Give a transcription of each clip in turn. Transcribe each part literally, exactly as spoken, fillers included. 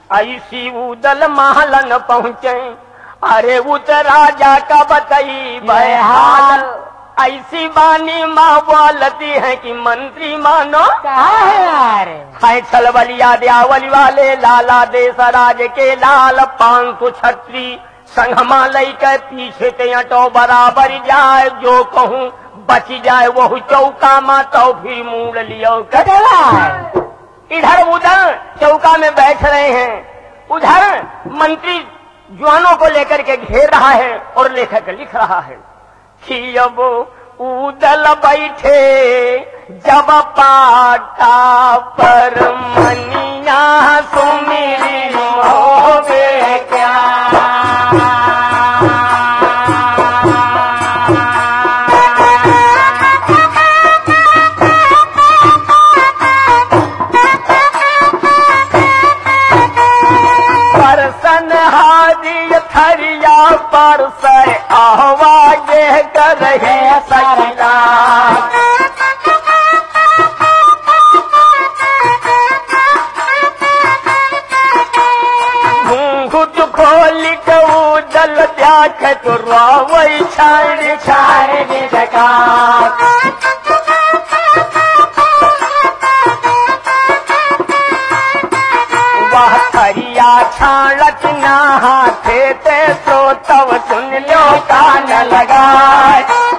ऐसी उदल महलन पहुँचे, अरे उत राजा का बताई बहाल। ऐसी बानी माँ बोलती है कि मंत्री मानो कहा है यार, है छलबलिया द्यावली वाले लाला देश राज के लाल पांच सौ छत्री संगमा लई के पीछे ते अटो बराबर जाए, जो कहूँ बच जाए वो चौका मा तो फिर मूड़ लियो कटला। इधर उधर चौका में बैठ रहे हैं, उधर मंत्री जवानों को लेकर के घेर रहा है और लेखक लिख रहा है कि अब उदल बैठे जब पाटा पर मनिया सुमिरी होवे क्या। परसन हारी थरिया पर से आवाज कर रहे सरला। घूंघट खोल के उदल देख तो रोवै छाड़ छाड़ जगा। वह थरिया छाड़त ना हाथे ते तो तब सुन लो कान लगाए।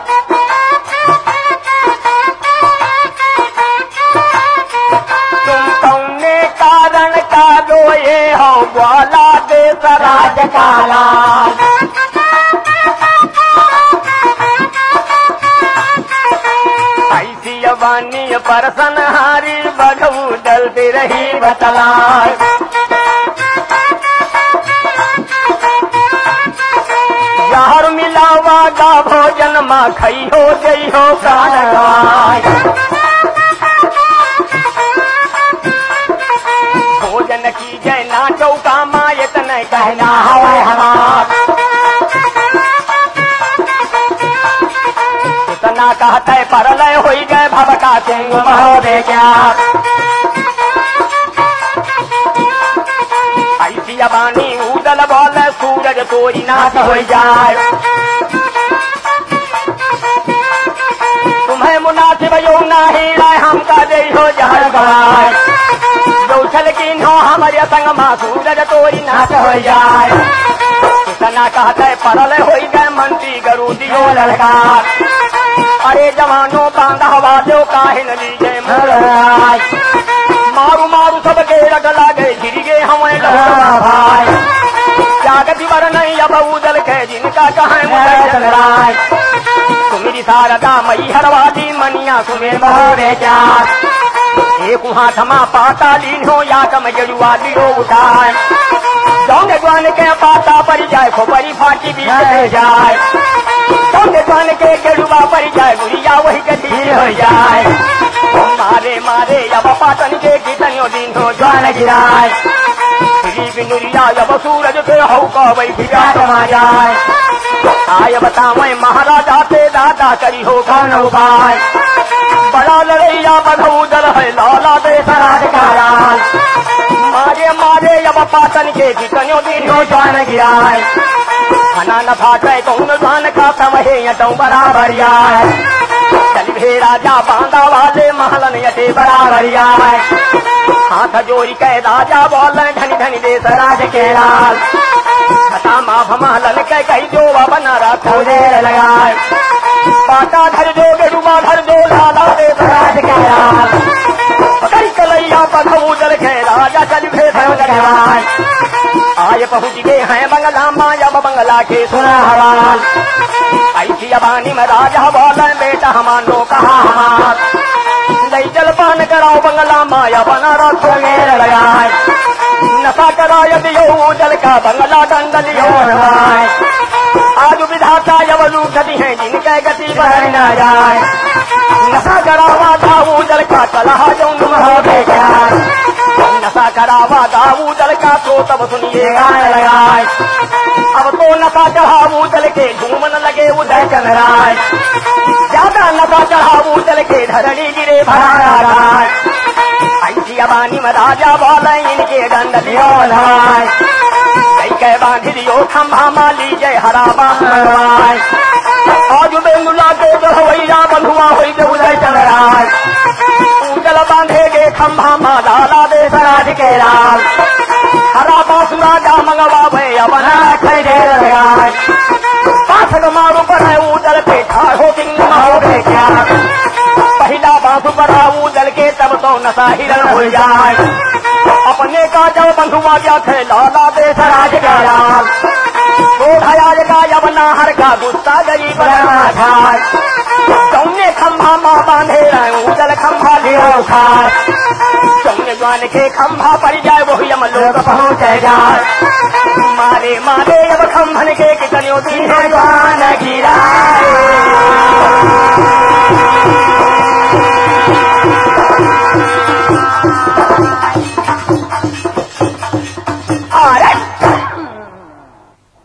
तुम कौने कारण का रोए हो बोला देश राज काला। ऐसी अबानी परसन हारी बधू डलती रही बतला। जहर मिलावा गा भोजन माँ खई हो गई हो प्राण गवाई। भोजन की जय ना चौका माँ इतने कहना हवाए हमार। इतना कहते परलय हो गए भवका सिंह महोदय क्या। ऐसी अबानी उदल बोल सूरज तोरी नाश हो जाए। तुम्हें मुनासिब यो नाही राय हमका दे हो जहर गवाए। जो छल की हो हमारे संग माँ सूरज तोरी नाश हो जाए। इतना कहते परल हो गए मंत्री गरु दियो ललकार। अरे जवानों बांधा हवा दो काहे न लीजे मराय। मारू मारू सब के रग लागे गिर गए हमें भाई। जागति बर नहीं अब उदल के जिनका कहें राय। सुमिरी शारदा मई हरवादी मनिया सुमेर महोदय चार। एक हाथ मा पाता लीन हो या कम जड़ुआ लियो उठाए। जौने जवान के पाता पर जाए खोपरी फाटी भी जाए। जौने जवान के गेड़ुआ पर जाए गुड़िया वही गति हो जाए। मारे मारे अब पाटन के कितनियों दिन हो जान गिराए। बिनुरिया अब सूरज के हो कवई भिजा कमा जाए। आय बतावे महाराजा से दादा करी हो कौन उपाय। बड़ा लड़ैया बधू दल है लाला देश राज का लाल। मारे मारे अब पाटन के कितनियों दिन हो जान गिराए। खाना न फाटे कौन जान का समहे यटो बराबर जाए। चल भे राजा बांधा वाले महलन यटे बराबर जाए। हाथ जोड़ी के राजा बोल धनी धनी देश राज के लाल। खता माफ महलन के कही जो बना रखो देर लगाए। पाटा धर दो गेरुआ धर दो लाला देश राज के लाल। पकड़ कलैया बधू दल के राजा चल भे लगाए। आय पहुँच गए हैं बंगला माया बंगला के सुना हवाल। ऐसी अबानी में राजा बोल बेटा हमारो कहा हमार। नहीं जलपान कराओ बंगला माया बना रखो मेर लगाए। नशा कराय दियो जल का बंगला दंडल यो लगाए। आज विधाता यवलू गति है जिनके गति बढ़ न जाए। नशा करावा दाऊ जल का कलहा जो महोदय क्या। नशा करावा दाऊ जल का तो तब सुनिए गाय लगाए। अब तो नशा चढ़ाऊ जल के झूमन लगे उदय चंद्राय। ज्यादा नशा चढ़ाऊ जल के धरणी गिरे भरा राय। जवानी में राजा बोले इनके दंड लियो लगाए के बांध दियो खंभा माली जय हरा बाई आज बेंगुला के जहवैया बंधुआ हुई जो उदय चल रहा उजल बांधेगे खंभा माला ला दे सराज के राज हरा बासुरा जा मंगवावे अपना खरीदे लगाए पाथक मारू पर उजल पे ठाड़ो सिंह हो गए क्या पहला बांसु पड़ा उजल के तब तो नशा हिरण हो जाए अपने का जब बंधुआ क्या थे लाला दे सराज का राज तो खयाल का जब नाहर का गुस्सा गई बना था सौने खंभा माँ बांधे उजल खंभा ले उखाड़ सौने ज्वान के खंभा पड़ जाए वही हम लोग पहुँच जाए मारे मारे अब खंभन के कितनियों दी है ज्वान गिरा अरे